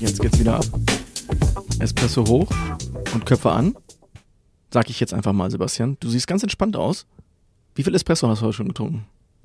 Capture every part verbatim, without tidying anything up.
Jetzt geht's wieder ab. Espresso hoch und Köpfe an. Sag ich jetzt einfach mal, Sebastian. Du siehst ganz entspannt aus. Wie viel Espresso hast du heute schon getrunken?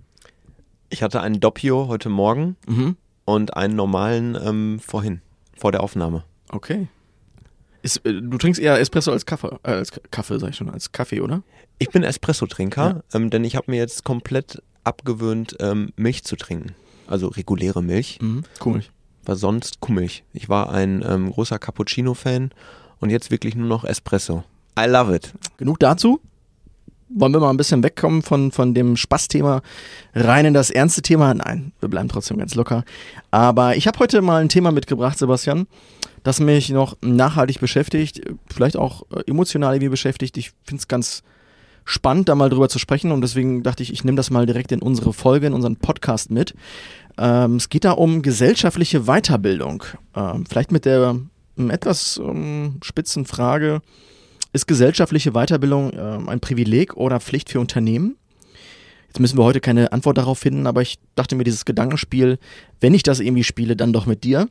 Ich hatte einen Doppio heute Morgen Mhm. und einen normalen ähm, vorhin, vor der Aufnahme. Okay. Ist, äh, du trinkst eher Espresso als Kaffee, äh, als K- Kaffee, sag ich schon, als Kaffee, oder? Ich bin Espresso-Trinker, ähm, denn ich habe mir jetzt komplett abgewöhnt, ähm, Milch zu trinken. Also reguläre Milch, Mhm. Cool. war sonst Kuhmilch. Ich war ein ähm, großer Cappuccino-Fan und jetzt wirklich nur noch Espresso. I love it. Genug dazu. Wollen wir mal ein bisschen wegkommen von, von dem Spaßthema rein in das ernste Thema? Nein, wir bleiben trotzdem ganz locker. Aber ich habe heute mal ein Thema mitgebracht, Sebastian, das mich noch nachhaltig beschäftigt, vielleicht auch äh, emotional irgendwie beschäftigt. Ich finde es ganz spannend, da mal drüber zu sprechen und deswegen dachte ich, ich nehme das mal direkt in unsere Folge, in unseren Podcast mit. Ähm, es geht da um gesellschaftliche Weiterbildung. Ähm, vielleicht mit der ähm, etwas ähm, spitzen Frage: Ist gesellschaftliche Weiterbildung äh, ein Privileg oder Pflicht für Unternehmen? Jetzt müssen wir heute keine Antwort darauf finden, aber ich dachte mir, dieses Gedankenspiel, wenn ich das irgendwie spiele, dann doch mit dir.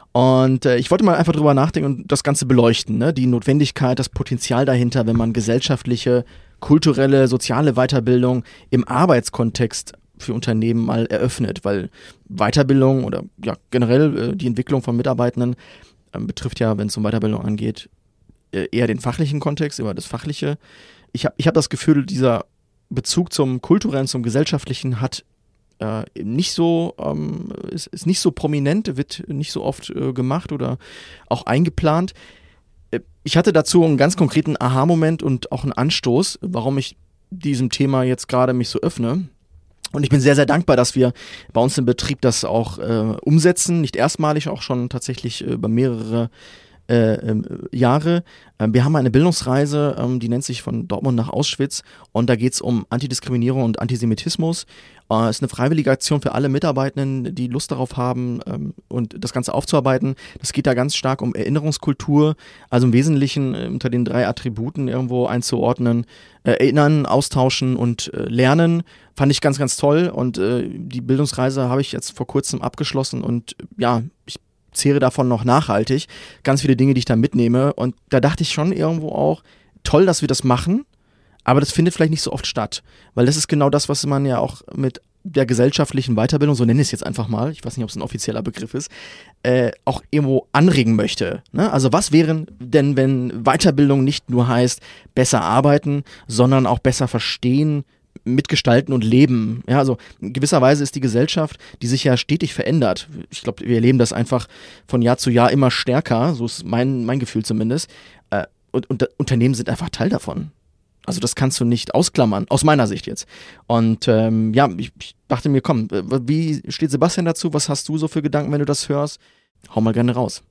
Und äh, ich wollte mal einfach drüber nachdenken und das Ganze beleuchten, ne? Die Notwendigkeit, das Potenzial dahinter, wenn man gesellschaftliche, kulturelle, soziale Weiterbildung im Arbeitskontext für Unternehmen mal eröffnet, weil Weiterbildung oder ja generell äh, die Entwicklung von Mitarbeitenden äh, betrifft ja, wenn es um Weiterbildung angeht, eher den fachlichen Kontext, immer das Fachliche. Ich habe ich hab das Gefühl, dieser Bezug zum Kulturellen, zum Gesellschaftlichen hat äh, nicht so, ähm, ist, ist nicht so prominent, wird nicht so oft äh, gemacht oder auch eingeplant. Äh, ich hatte dazu einen ganz konkreten Aha-Moment und auch einen Anstoß, warum ich diesem Thema jetzt gerade mich so öffne. Und ich bin sehr, sehr dankbar, dass wir bei uns im Betrieb das auch äh, umsetzen, nicht erstmalig, auch schon tatsächlich äh, über mehrere Äh, ähm, Jahre. Ähm, wir haben eine Bildungsreise, ähm, die nennt sich von Dortmund nach Auschwitz und da geht es um Antidiskriminierung und Antisemitismus. Es äh, ist eine freiwillige Aktion für alle Mitarbeitenden, die Lust darauf haben ähm, und das Ganze aufzuarbeiten. Das geht da ganz stark um Erinnerungskultur, also im Wesentlichen äh, unter den drei Attributen irgendwo einzuordnen: äh, Erinnern, Austauschen und äh, Lernen. Fand ich ganz, ganz toll und äh, die Bildungsreise habe ich jetzt vor kurzem abgeschlossen und äh, ja, ich zehre davon noch nachhaltig. Ganz viele Dinge, die ich da mitnehme. Und da dachte ich schon irgendwo auch, toll, dass wir das machen, aber das findet vielleicht nicht so oft statt. Weil das ist genau das, was man ja auch mit der gesellschaftlichen Weiterbildung, so nenne ich es jetzt einfach mal, ich weiß nicht, ob es ein offizieller Begriff ist, äh, auch irgendwo anregen möchte. Ne? Also was wäre denn, wenn Weiterbildung nicht nur heißt, besser arbeiten, sondern auch besser verstehen, mitgestalten und leben. Ja, also in gewisser Weise ist die Gesellschaft, die sich ja stetig verändert. Ich glaube, wir erleben das einfach von Jahr zu Jahr immer stärker, so ist mein, mein Gefühl zumindest. Äh, und, und Unternehmen sind einfach Teil davon. Also das kannst du nicht ausklammern, aus meiner Sicht jetzt. Und ähm, ja, ich, ich dachte mir, komm, wie steht Sebastian dazu? Was hast du so für Gedanken, wenn du das hörst? Hau mal gerne raus.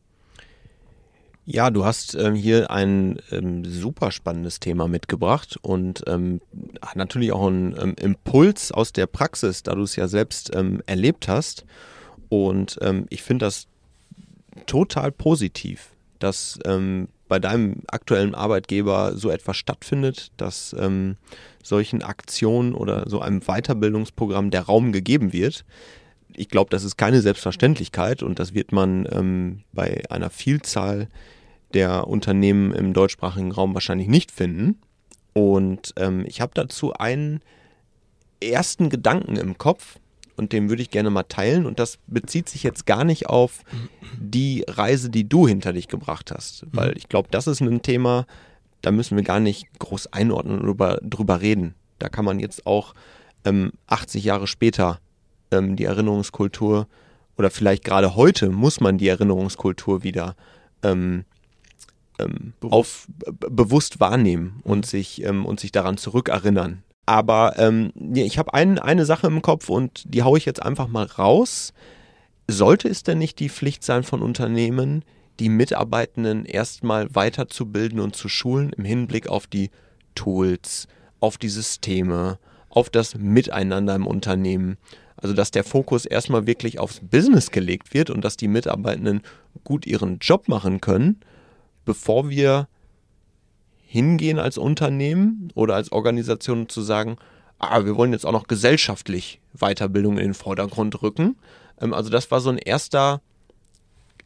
Ja, du hast ähm, hier ein ähm, super spannendes Thema mitgebracht und ähm, natürlich auch einen ähm, Impuls aus der Praxis, da du es ja selbst ähm, erlebt hast. Und ähm, ich finde das total positiv, dass ähm, bei deinem aktuellen Arbeitgeber so etwas stattfindet, dass ähm, solchen Aktionen oder so einem Weiterbildungsprogramm der Raum gegeben wird. Ich glaube, das ist keine Selbstverständlichkeit und das wird man ähm, bei einer Vielzahl der Unternehmen im deutschsprachigen Raum wahrscheinlich nicht finden. Und ähm, ich habe dazu einen ersten Gedanken im Kopf und den würde ich gerne mal teilen. Und das bezieht sich jetzt gar nicht auf die Reise, die du hinter dich gebracht hast. Weil ich glaube, das ist ein Thema, da müssen wir gar nicht groß einordnen und drüber, drüber reden. Da kann man jetzt auch ähm, achtzig Jahre später ähm, die Erinnerungskultur oder vielleicht gerade heute muss man die Erinnerungskultur wieder ähm, ähm, auf, b- bewusst wahrnehmen und sich, ähm, und sich daran zurückerinnern. Aber ähm, ich habe ein, eine Sache im Kopf und die haue ich jetzt einfach mal raus. Sollte es denn nicht die Pflicht sein von Unternehmen, die Mitarbeitenden erstmal weiterzubilden und zu schulen im Hinblick auf die Tools, auf die Systeme, auf das Miteinander im Unternehmen? Also dass der Fokus erstmal wirklich aufs Business gelegt wird und dass die Mitarbeitenden gut ihren Job machen können, bevor wir hingehen als Unternehmen oder als Organisation zu sagen, ah, wir wollen jetzt auch noch gesellschaftlich Weiterbildung in den Vordergrund rücken. Ähm, also das war so ein erster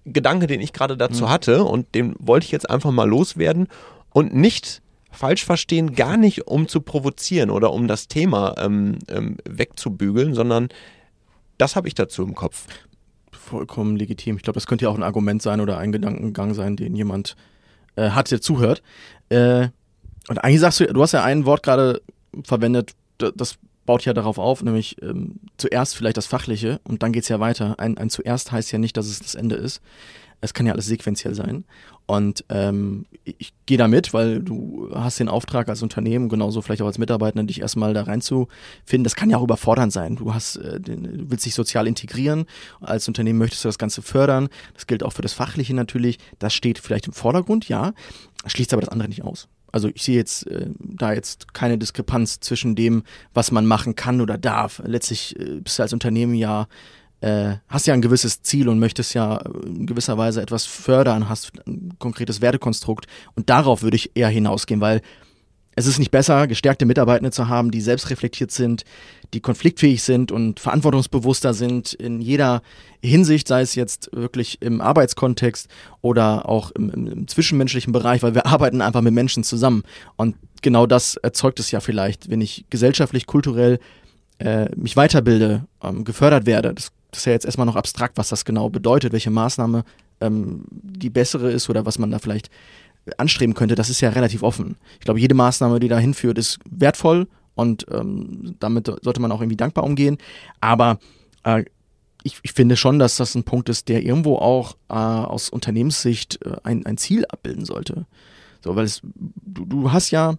Gedanke, den ich gerade dazu mhm. hatte und den wollte ich jetzt einfach mal loswerden und nicht falsch verstehen, gar nicht um zu provozieren oder um das Thema ähm, ähm, wegzubügeln, sondern das habe ich dazu im Kopf. Vollkommen legitim. Ich glaube, das könnte ja auch ein Argument sein oder ein Gedankengang sein, den jemand äh, hat, der zuhört. Äh, und eigentlich sagst du, du hast ja ein Wort gerade verwendet, das baut ja darauf auf, nämlich ähm, zuerst vielleicht das Fachliche und dann geht es ja weiter. Ein, ein zuerst heißt ja nicht, dass es das Ende ist. Es kann ja alles sequenziell sein. Und ähm, ich gehe da mit, weil du hast den Auftrag als Unternehmen, genauso vielleicht auch als Mitarbeiter, dich erstmal da reinzufinden. Das kann ja auch überfordernd sein. Du hast, äh, den, du willst dich sozial integrieren. Als Unternehmen möchtest du das Ganze fördern. Das gilt auch für das Fachliche natürlich. Das steht vielleicht im Vordergrund, ja. Schließt aber das andere nicht aus. Also ich sehe jetzt äh, da jetzt keine Diskrepanz zwischen dem, was man machen kann oder darf. Letztlich äh, bist du als Unternehmen ja Äh, hast ja ein gewisses Ziel und möchtest ja in gewisser Weise etwas fördern, hast ein konkretes Wertekonstrukt und darauf würde ich eher hinausgehen, weil es ist nicht besser, gestärkte Mitarbeitende zu haben, die selbstreflektiert sind, die konfliktfähig sind und verantwortungsbewusster sind in jeder Hinsicht, sei es jetzt wirklich im Arbeitskontext oder auch im, im, im zwischenmenschlichen Bereich, weil wir arbeiten einfach mit Menschen zusammen und genau das erzeugt es ja vielleicht, wenn ich gesellschaftlich, kulturell äh, mich weiterbilde, ähm, gefördert werde. Das Das ist ja jetzt erstmal noch abstrakt, was das genau bedeutet, welche Maßnahme ähm, die bessere ist oder was man da vielleicht anstreben könnte. Das ist ja relativ offen. Ich glaube, jede Maßnahme, die da hinführt, ist wertvoll und ähm, damit sollte man auch irgendwie dankbar umgehen. Aber äh, ich, ich finde schon, dass das ein Punkt ist, der irgendwo auch äh, aus Unternehmenssicht äh, ein, ein Ziel abbilden sollte. So, weil es, du, du hast ja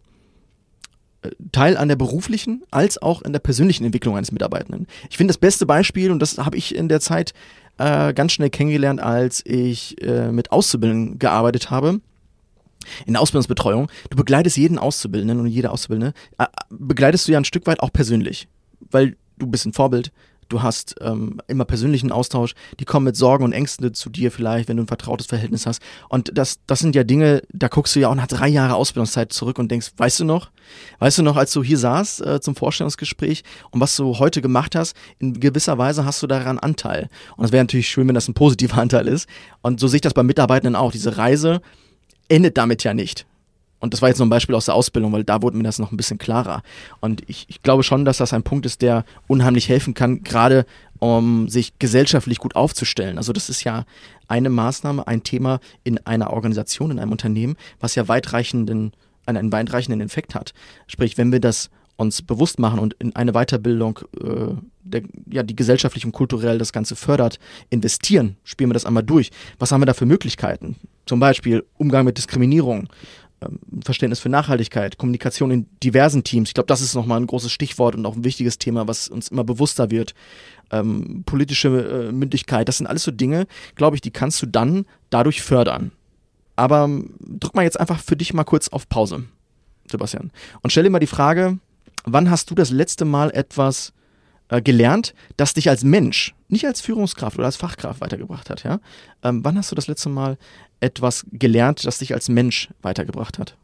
Teil an der beruflichen als auch an der persönlichen Entwicklung eines Mitarbeitenden. Ich finde das beste Beispiel, und das habe ich in der Zeit äh, ganz schnell kennengelernt, als ich äh, mit Auszubildenden gearbeitet habe, in der Ausbildungsbetreuung. Du begleitest jeden Auszubildenden und jede Auszubildende, äh, begleitest du ja ein Stück weit auch persönlich, weil du bist ein Vorbild. Du hast ähm, immer persönlichen Austausch, die kommen mit Sorgen und Ängsten zu dir vielleicht, wenn du ein vertrautes Verhältnis hast. Und das, das sind ja Dinge, da guckst du ja auch nach drei Jahren Ausbildungszeit zurück und denkst, weißt du noch, weißt du noch, als du hier saßt äh, zum Vorstellungsgespräch und was du heute gemacht hast, in gewisser Weise hast du daran Anteil. Und es wäre natürlich schön, wenn das ein positiver Anteil ist. Und so sehe ich das bei Mitarbeitenden auch. Diese Reise endet damit ja nicht. Und das war jetzt noch ein Beispiel aus der Ausbildung, weil da wurde mir das noch ein bisschen klarer. Und ich, ich glaube schon, dass das ein Punkt ist, der unheimlich helfen kann, gerade um sich gesellschaftlich gut aufzustellen. Also das ist ja eine Maßnahme, ein Thema in einer Organisation, in einem Unternehmen, was ja weitreichenden, einen weitreichenden Effekt hat. Sprich, wenn wir das uns bewusst machen und in eine Weiterbildung, äh, der, ja, die gesellschaftlich und kulturell das Ganze fördert, investieren, spielen wir das einmal durch. Was haben wir da für Möglichkeiten? Zum Beispiel Umgang mit Diskriminierung, Verständnis für Nachhaltigkeit, Kommunikation in diversen Teams. Ich glaube, das ist nochmal ein großes Stichwort und auch ein wichtiges Thema, was uns immer bewusster wird. Ähm, politische äh, Mündigkeit, das sind alles so Dinge, glaube ich, die kannst du dann dadurch fördern. Aber drück mal jetzt einfach für dich mal kurz auf Pause, Sebastian. Und stell dir mal die Frage, wann hast du das letzte Mal etwas äh, gelernt, das dich als Mensch, nicht als Führungskraft oder als Fachkraft weitergebracht hat? Ja? Ähm, wann hast du das letzte Mal etwas gelernt, das dich als Mensch weitergebracht hat?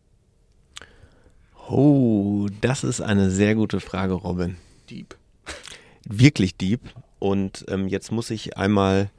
Oh, das ist eine sehr gute Frage, Robin. Deep. Wirklich deep. Und ähm, jetzt muss ich einmal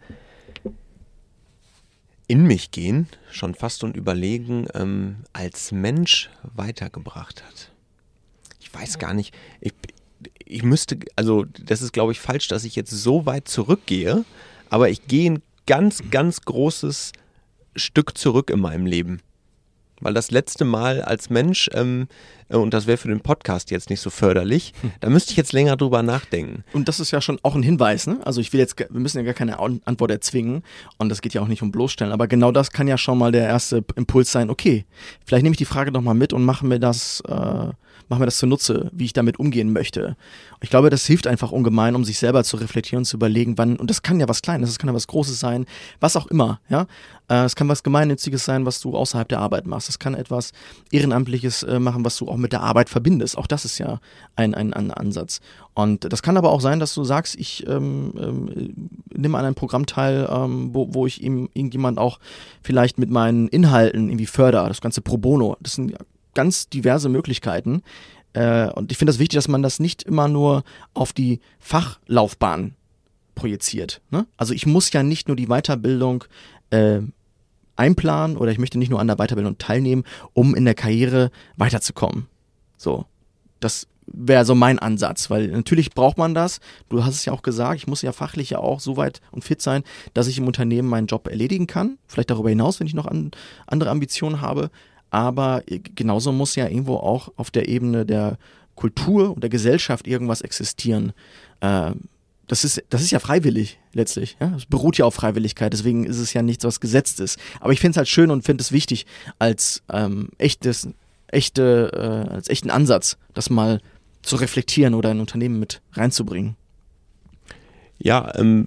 in mich gehen, schon fast und überlegen, ähm, als Mensch weitergebracht hat. Ich weiß gar nicht, ich, ich müsste, also das ist, glaube ich, falsch, dass ich jetzt so weit zurückgehe, aber ich gehe ein ganz, ganz großes Stück zurück in meinem Leben. Weil das letzte Mal als Mensch, ähm, und das wäre für den Podcast jetzt nicht so förderlich, hm. da müsste ich jetzt länger drüber nachdenken. Und das ist ja schon auch ein Hinweis, ne? Also ich will jetzt, wir müssen ja gar keine Antwort erzwingen und das geht ja auch nicht um bloßstellen, aber genau das kann ja schon mal der erste Impuls sein, okay, vielleicht nehme ich die Frage doch mal mit und mache mir das, äh, mache mir das zunutze, wie ich damit umgehen möchte. Ich glaube, das hilft einfach ungemein, um sich selber zu reflektieren und zu überlegen, wann, und das kann ja was Kleines, das kann ja was Großes sein, was auch immer, ja. Es kann was Gemeinnütziges sein, was du außerhalb der Arbeit machst. Es kann etwas Ehrenamtliches äh, machen, was du auch mit der Arbeit verbindest. Auch das ist ja ein, ein, ein Ansatz. Und das kann aber auch sein, dass du sagst, ich ähm, ähm, nehme an einem Programm teil, ähm, wo, wo ich ihm irgendjemand auch vielleicht mit meinen Inhalten irgendwie fördere. Das Ganze pro bono. Das sind ganz diverse Möglichkeiten. Äh, und ich finde das wichtig, dass man das nicht immer nur auf die Fachlaufbahn projiziert. Ne? Also ich muss ja nicht nur die Weiterbildung äh, einplanen oder ich möchte nicht nur an der Weiterbildung teilnehmen, um in der Karriere weiterzukommen. So, das wäre so mein Ansatz, weil natürlich braucht man das. Du hast es ja auch gesagt, ich muss ja fachlich ja auch so weit und fit sein, dass ich im Unternehmen meinen Job erledigen kann. Vielleicht darüber hinaus, wenn ich noch an, andere Ambitionen habe. Aber genauso muss ja irgendwo auch auf der Ebene der Kultur und der Gesellschaft irgendwas existieren. Äh, das ist, das ist ja freiwillig letztlich. Ja? Es beruht ja auf Freiwilligkeit, deswegen ist es ja nichts, was gesetzt ist. Aber ich finde es halt schön und finde es wichtig als ähm, echtes, echte, äh, als echten Ansatz, das mal zu reflektieren oder ein Unternehmen mit reinzubringen. Ja, ähm,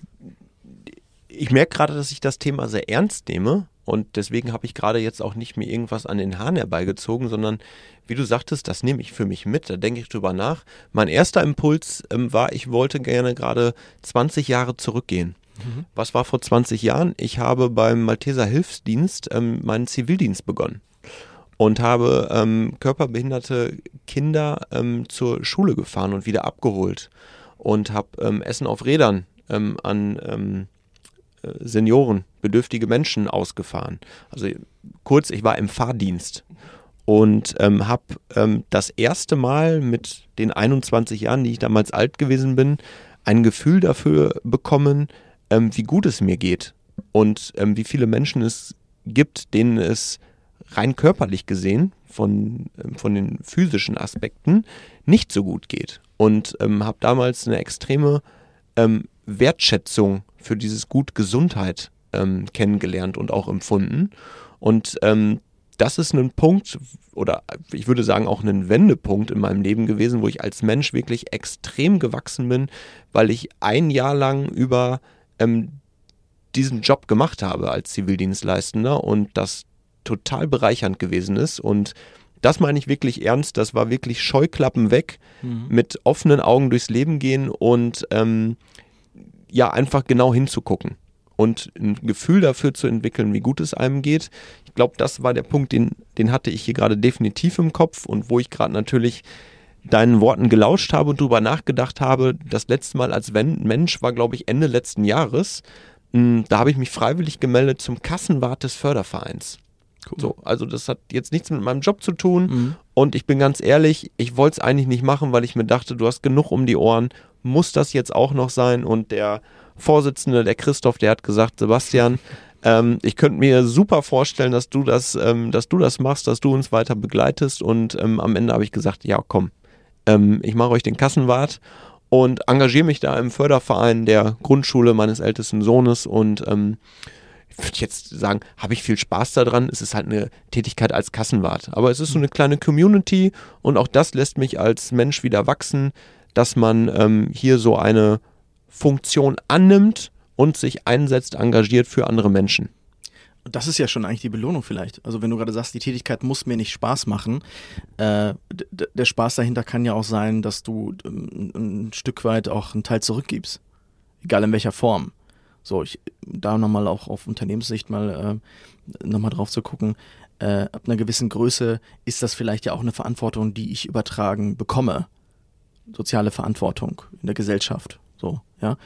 ich merke gerade, dass ich das Thema sehr ernst nehme und deswegen habe ich gerade jetzt auch nicht mir irgendwas an den Haaren herbeigezogen, sondern wie du sagtest, das nehme ich für mich mit, da denke ich drüber nach. Mein erster Impuls ähm, war, ich wollte gerne gerade zwanzig Jahre zurückgehen. Mhm. Was war vor zwanzig Jahren? Ich habe beim Malteser Hilfsdienst ähm, meinen Zivildienst begonnen. Und habe ähm, körperbehinderte Kinder ähm, zur Schule gefahren und wieder abgeholt und habe ähm, Essen auf Rädern ähm, an ähm, Senioren, bedürftige Menschen ausgefahren. Also kurz, ich war im Fahrdienst und ähm, habe ähm, das erste Mal mit den einundzwanzig Jahren, die ich damals alt gewesen bin, ein Gefühl dafür bekommen, ähm, wie gut es mir geht und ähm, wie viele Menschen es gibt, denen es rein körperlich gesehen, von, von den physischen Aspekten, nicht so gut geht. Und ähm, habe damals eine extreme ähm, Wertschätzung für dieses Gut Gesundheit ähm, kennengelernt und auch empfunden. Und ähm, das ist ein Punkt, oder ich würde sagen auch ein Wendepunkt in meinem Leben gewesen, wo ich als Mensch wirklich extrem gewachsen bin, weil ich ein Jahr lang über ähm, diesen Job gemacht habe als Zivildienstleistender und das total bereichernd gewesen ist und das meine ich wirklich ernst, das war wirklich Scheuklappen weg, mhm. mit offenen Augen durchs Leben gehen und ähm, ja, einfach genau hinzugucken und ein Gefühl dafür zu entwickeln, wie gut es einem geht. Ich glaube, das war der Punkt, den, den hatte ich hier gerade definitiv im Kopf und wo ich gerade natürlich deinen Worten gelauscht habe und drüber nachgedacht habe, das letzte Mal als Mensch war, glaube ich, Ende letzten Jahres. Da habe ich mich freiwillig gemeldet zum Kassenwart des Fördervereins. Cool. So, also das hat jetzt nichts mit meinem Job zu tun mhm. und ich bin ganz ehrlich, ich wollte es eigentlich nicht machen, weil ich mir dachte, du hast genug um die Ohren, muss das jetzt auch noch sein? Und der Vorsitzende, der Christoph, der hat gesagt, Sebastian, ähm, ich könnte mir super vorstellen, dass du das, ähm, dass du das machst, dass du uns weiter begleitest und ähm, am Ende habe ich gesagt, ja komm, ähm, ich mache euch den Kassenwart und engagiere mich da im Förderverein der Grundschule meines ältesten Sohnes und ähm, ich würde jetzt sagen, habe ich viel Spaß daran. Es ist halt eine Tätigkeit als Kassenwart. Aber es ist so eine kleine Community und auch das lässt mich als Mensch wieder wachsen, dass man ähm, hier so eine Funktion annimmt und sich einsetzt, engagiert für andere Menschen. Das ist ja schon eigentlich die Belohnung vielleicht. Also wenn du gerade sagst, die Tätigkeit muss mir nicht Spaß machen, äh, d- der Spaß dahinter kann ja auch sein, dass du ähm, ein Stück weit auch einen Teil zurückgibst. Egal in welcher Form. So, ich, da nochmal auch auf Unternehmenssicht mal äh, nochmal drauf zu gucken, äh, ab einer gewissen Größe ist das vielleicht ja auch eine Verantwortung, die ich übertragen bekomme. Soziale Verantwortung in der Gesellschaft, so, ja.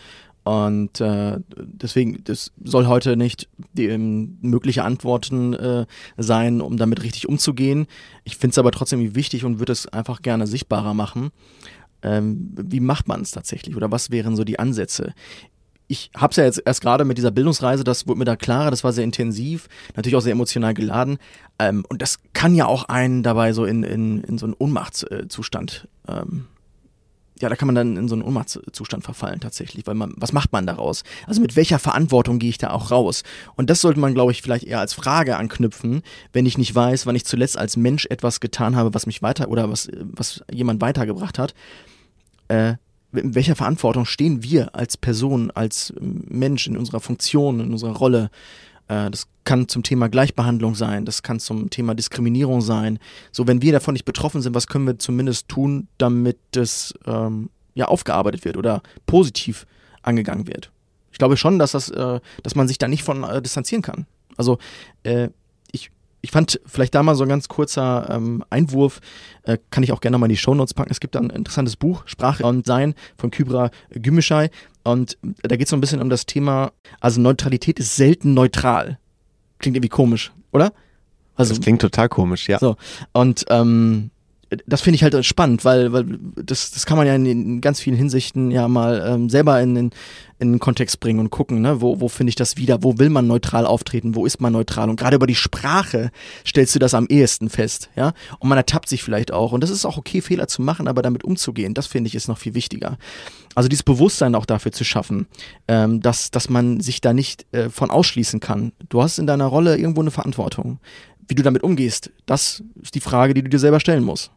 Und äh, deswegen, das soll heute nicht die ähm, mögliche Antworten äh, sein, um damit richtig umzugehen. Ich finde es aber trotzdem wichtig und würde es einfach gerne sichtbarer machen. Ähm, wie macht man es tatsächlich oder was wären so die Ansätze? Ich habe es ja jetzt erst gerade mit dieser Bildungsreise, das wurde mir da klarer, das war sehr intensiv, natürlich auch sehr emotional geladen. Ähm, und das kann ja auch einen dabei so in, in, in so einen Ohnmachtszustand, ähm, ja, da kann man dann in so einen Ohnmachtszustand verfallen tatsächlich, weil man, was macht man daraus? Also mit welcher Verantwortung gehe ich da auch raus? Und das sollte man, glaube ich, vielleicht eher als Frage anknüpfen, wenn ich nicht weiß, wann ich zuletzt als Mensch etwas getan habe, was mich weiter oder was, was jemand weitergebracht hat. Äh, in welcher Verantwortung stehen wir als Person, als Mensch in unserer Funktion, in unserer Rolle? Äh, das kann zum Thema Gleichbehandlung sein, das kann zum Thema Diskriminierung sein. So, wenn wir davon nicht betroffen sind, was können wir zumindest tun, damit es ähm, ja aufgearbeitet wird oder positiv angegangen wird? Ich glaube schon, dass das, äh, dass man sich da nicht von äh, distanzieren kann. Also äh, ich ich fand vielleicht da mal so ein ganz kurzer ähm, Einwurf, äh, kann ich auch gerne mal in die Shownotes packen. Es gibt da ein interessantes Buch, Sprache und Sein von Kübra Gümüşay. Und da geht es so ein bisschen um das Thema, also Neutralität ist selten neutral. Klingt irgendwie komisch, oder? Also, das klingt total komisch, ja. So, und ähm, das finde ich halt spannend, weil, weil das, das kann man ja in, in ganz vielen Hinsichten ja mal ähm, selber in, in, in den Kontext bringen und gucken, ne? wo, wo finde ich das wieder, wo will man neutral auftreten, wo ist man neutral, und gerade über die Sprache stellst du das am ehesten fest, ja, und man ertappt sich vielleicht auch, und das ist auch okay, Fehler zu machen, aber damit umzugehen, das finde ich ist noch viel wichtiger. Also dieses Bewusstsein auch dafür zu schaffen, ähm, dass, dass man sich da nicht äh, von ausschließen kann. Du hast in deiner Rolle irgendwo eine Verantwortung. Wie du damit umgehst, das ist die Frage, die du dir selber stellen musst.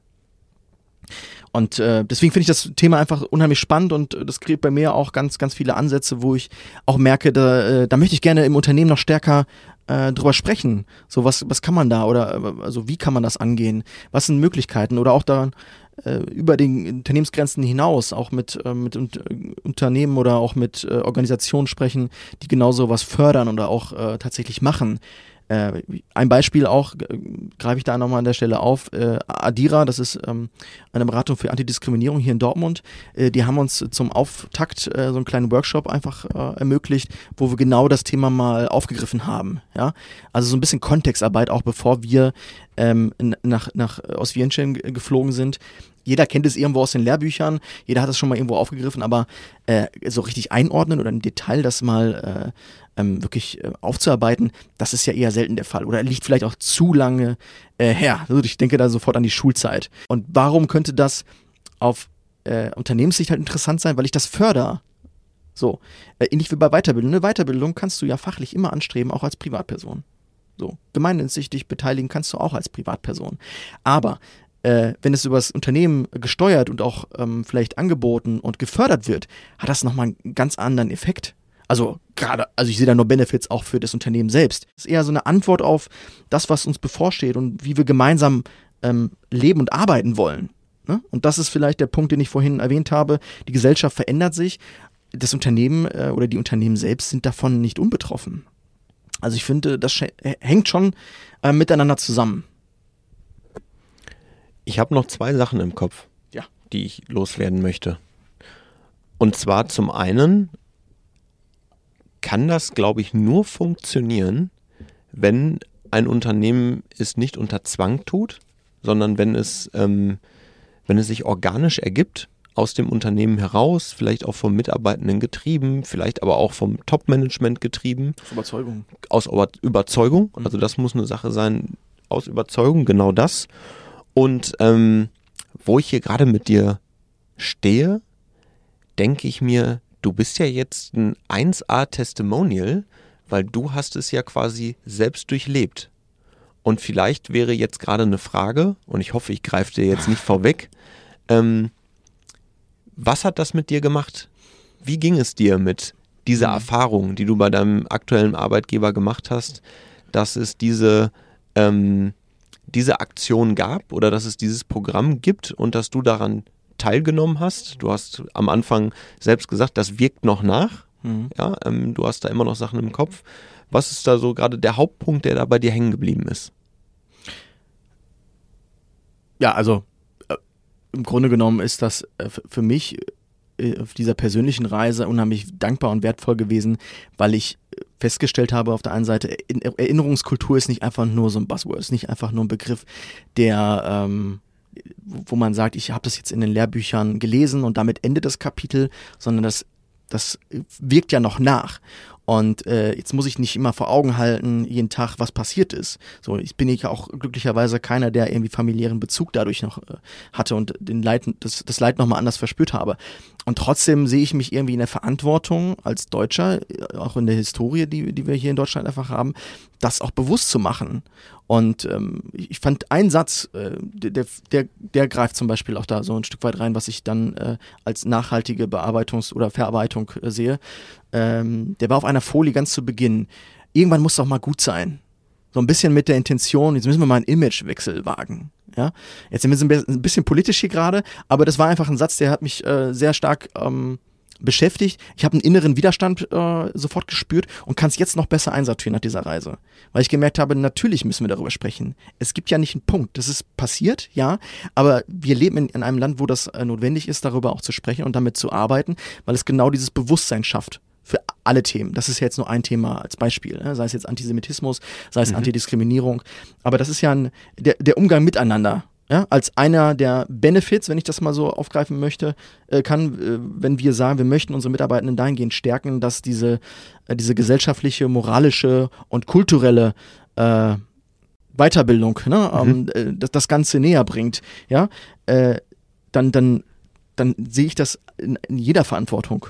Und äh, deswegen finde ich das Thema einfach unheimlich spannend, und äh, das kriegt bei mir auch ganz, ganz viele Ansätze, wo ich auch merke, da, äh, da möchte ich gerne im Unternehmen noch stärker äh, drüber sprechen. So, was, was kann man da, oder äh, also wie kann man das angehen? Was sind Möglichkeiten? Oder auch da äh, über den Unternehmensgrenzen hinaus auch mit, äh, mit un- Unternehmen oder auch mit äh, Organisationen sprechen, die genau so was fördern oder auch äh, tatsächlich machen. Äh, ein Beispiel auch, äh, greife ich da nochmal an der Stelle auf, äh, Adira, das ist ähm, eine Beratung für Antidiskriminierung hier in Dortmund, äh, die haben uns zum Auftakt äh, so einen kleinen Workshop einfach äh, ermöglicht, wo wir genau das Thema mal aufgegriffen haben, ja, also so ein bisschen Kontextarbeit auch, bevor wir ähm, nach, nach Oswiecim geflogen sind. Jeder kennt es irgendwo aus den Lehrbüchern, jeder hat es schon mal irgendwo aufgegriffen, aber äh, so richtig einordnen oder im Detail das mal äh, ähm, wirklich äh, aufzuarbeiten, das ist ja eher selten der Fall oder liegt vielleicht auch zu lange äh, her. Also ich denke da sofort an die Schulzeit. Und warum könnte das auf äh, Unternehmenssicht halt interessant sein? Weil ich das fördere. So, äh, ähnlich wie bei Weiterbildung. Eine Weiterbildung kannst du ja fachlich immer anstreben, auch als Privatperson. So, gemeinnützig beteiligen kannst du auch als Privatperson. Aber Äh, wenn es über das Unternehmen gesteuert und auch ähm, vielleicht angeboten und gefördert wird, hat das nochmal einen ganz anderen Effekt. Also gerade, also ich sehe da nur Benefits auch für das Unternehmen selbst. Das ist eher so eine Antwort auf das, was uns bevorsteht und wie wir gemeinsam ähm, leben und arbeiten wollen. Ne? Und das ist vielleicht der Punkt, den ich vorhin erwähnt habe. Die Gesellschaft verändert sich. Das Unternehmen äh, oder die Unternehmen selbst sind davon nicht unbetroffen. Also ich finde, das sch- hängt schon äh, miteinander zusammen. Ich habe noch zwei Sachen im Kopf, ja. die ich loswerden möchte. Und zwar zum einen kann das, glaube ich, nur funktionieren, wenn ein Unternehmen es nicht unter Zwang tut, sondern wenn es, ähm, wenn es sich organisch ergibt, aus dem Unternehmen heraus, vielleicht auch vom Mitarbeitenden getrieben, vielleicht aber auch vom Top-Management getrieben. Aus Überzeugung. Aus Überzeugung, also das muss eine Sache sein, aus Überzeugung, genau das. Und ähm, wo ich hier gerade mit dir stehe, denke ich mir, du bist ja jetzt ein eins A-Testimonial, weil du hast es ja quasi selbst durchlebt. Und vielleicht wäre jetzt gerade eine Frage, und ich hoffe, ich greife dir jetzt nicht vorweg, ähm, was hat das mit dir gemacht? Wie ging es dir mit dieser mhm. Erfahrung, die du bei deinem aktuellen Arbeitgeber gemacht hast, dass es diese ähm, diese Aktion gab oder dass es dieses Programm gibt und dass du daran teilgenommen hast. Du hast am Anfang selbst gesagt, das wirkt noch nach. Mhm. Ja, ähm, du hast da immer noch Sachen im Kopf. Was ist da so gerade der Hauptpunkt, der da bei dir hängen geblieben ist? Ja, also äh, im Grunde genommen ist das äh, f- für mich äh, auf dieser persönlichen Reise unheimlich dankbar und wertvoll gewesen, weil ich festgestellt habe, auf der einen Seite, Erinnerungskultur ist nicht einfach nur so ein Buzzword, ist nicht einfach nur ein Begriff, der, ähm, wo man sagt, ich habe das jetzt in den Lehrbüchern gelesen und damit endet das Kapitel, sondern das, das wirkt ja noch nach. Und äh, jetzt muss ich nicht immer vor Augen halten, jeden Tag, was passiert ist. So, ich bin ja auch glücklicherweise keiner, der irgendwie familiären Bezug dadurch noch äh, hatte und den Leid, das, das Leid nochmal anders verspürt habe. Und trotzdem sehe ich mich irgendwie in der Verantwortung als Deutscher, auch in der Historie, die, die wir hier in Deutschland einfach haben, das auch bewusst zu machen. Und ähm, ich fand einen Satz, äh, der, der, der greift zum Beispiel auch da so ein Stück weit rein, was ich dann äh, als nachhaltige Bearbeitungs- oder Verarbeitung äh, sehe. Ähm, der war auf einer Folie ganz zu Beginn. Irgendwann muss es auch mal gut sein. So ein bisschen mit der Intention, jetzt müssen wir mal einen Imagewechsel wagen. Ja? Jetzt sind wir ein bisschen politisch hier gerade, aber das war einfach ein Satz, der hat mich äh, sehr stark ähm, beschäftigt. Ich habe einen inneren Widerstand äh, sofort gespürt und kann es jetzt noch besser einsortieren nach dieser Reise. Weil ich gemerkt habe, natürlich müssen wir darüber sprechen. Es gibt ja nicht einen Punkt. Das ist passiert, ja, aber wir leben in, in einem Land, wo das äh, notwendig ist, darüber auch zu sprechen und damit zu arbeiten, weil es genau dieses Bewusstsein schafft für alle Themen. Das ist ja jetzt nur ein Thema als Beispiel, ne? Sei es jetzt Antisemitismus, sei es mhm. Antidiskriminierung. Aber das ist ja ein, der, der Umgang miteinander. Ja, als einer der Benefits, wenn ich das mal so aufgreifen möchte, äh, kann, äh, wenn wir sagen, wir möchten unsere Mitarbeitenden dahingehend stärken, dass diese, äh, diese gesellschaftliche, moralische und kulturelle äh, Weiterbildung ne, mhm. ähm, äh, das, das Ganze näher bringt, ja, äh, dann, dann, dann sehe ich das in, in jeder Verantwortung.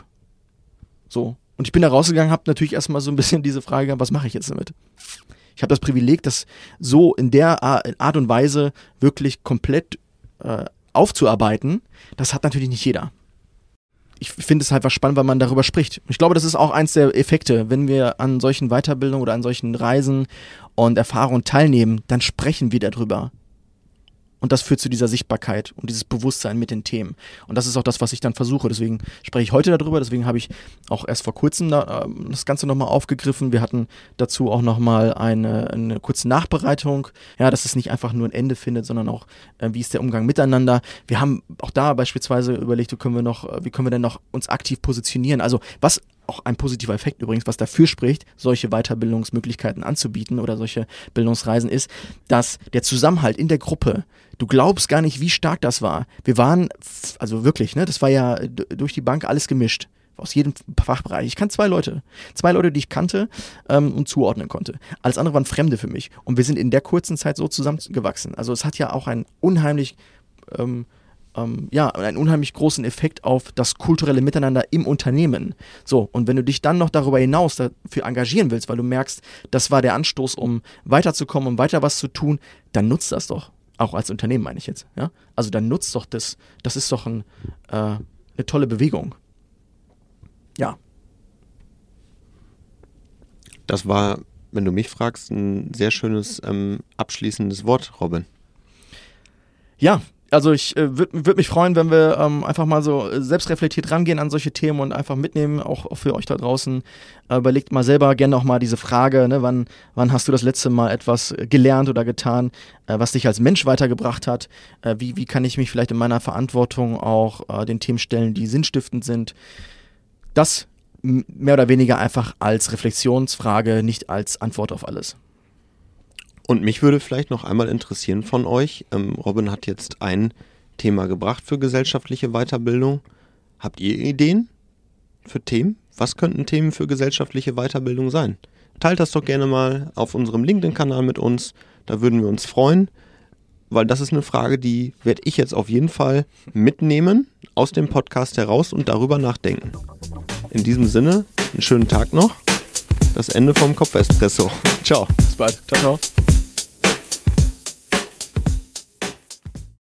So. Und ich bin da rausgegangen, habe natürlich erstmal so ein bisschen diese Frage gehabt, was mache ich jetzt damit? Ich habe das Privileg, das so in der Art und Weise wirklich komplett äh, aufzuarbeiten. Das hat natürlich nicht jeder. Ich finde es halt was spannend, weil man darüber spricht. Ich glaube, das ist auch eins der Effekte. Wenn wir an solchen Weiterbildungen oder an solchen Reisen und Erfahrungen teilnehmen, dann sprechen wir darüber. Und das führt zu dieser Sichtbarkeit und dieses Bewusstsein mit den Themen. Und das ist auch das, was ich dann versuche. Deswegen spreche ich heute darüber. Deswegen habe ich auch erst vor kurzem da, äh, das Ganze nochmal aufgegriffen. Wir hatten dazu auch nochmal eine, eine kurze Nachbereitung. Ja, dass es nicht einfach nur ein Ende findet, sondern auch, äh, wie ist der Umgang miteinander. Wir haben auch da beispielsweise überlegt, wie können wir noch, wie können wir denn noch uns aktiv positionieren. Also was auch ein positiver Effekt übrigens, was dafür spricht, solche Weiterbildungsmöglichkeiten anzubieten oder solche Bildungsreisen ist, dass der Zusammenhalt in der Gruppe, du glaubst gar nicht, wie stark das war. Wir waren, also wirklich, ne, das war ja d- durch die Bank alles gemischt, aus jedem Fachbereich. Ich kannte zwei Leute, zwei Leute, die ich kannte ähm, und zuordnen konnte. Alles andere waren Fremde für mich und wir sind in der kurzen Zeit so zusammengewachsen. Also es hat ja auch ein unheimlich ähm, Ähm, ja, einen unheimlich großen Effekt auf das kulturelle Miteinander im Unternehmen. So, und wenn du dich dann noch darüber hinaus dafür engagieren willst, weil du merkst, das war der Anstoß, um weiterzukommen, um weiter was zu tun, dann nutzt das doch. Auch als Unternehmen meine ich jetzt. Ja? Also dann nutzt doch das. Das ist doch ein, äh, eine tolle Bewegung. Ja. Das war, wenn du mich fragst, ein sehr schönes ähm, abschließendes Wort, Robin. Ja, also ich äh, würde würd mich freuen, wenn wir ähm, einfach mal so äh, selbstreflektiert rangehen an solche Themen und einfach mitnehmen, auch, auch für euch da draußen. Äh, überlegt mal selber gerne auch mal diese Frage, ne, wann, wann hast du das letzte Mal etwas gelernt oder getan, äh, was dich als Mensch weitergebracht hat? Äh, wie, wie kann ich mich vielleicht in meiner Verantwortung auch äh, den Themen stellen, die sinnstiftend sind? Das m- mehr oder weniger einfach als Reflexionsfrage, nicht als Antwort auf alles. Und mich würde vielleicht noch einmal interessieren von euch, ähm, Robin hat jetzt ein Thema gebracht für gesellschaftliche Weiterbildung. Habt ihr Ideen für Themen? Was könnten Themen für gesellschaftliche Weiterbildung sein? Teilt das doch gerne mal auf unserem LinkedIn-Kanal mit uns, da würden wir uns freuen, weil das ist eine Frage, die werde ich jetzt auf jeden Fall mitnehmen aus dem Podcast heraus und darüber nachdenken. In diesem Sinne, einen schönen Tag noch. Das Ende vom Kopf-Espresso. Ciao. Bis bald. Ciao, ciao.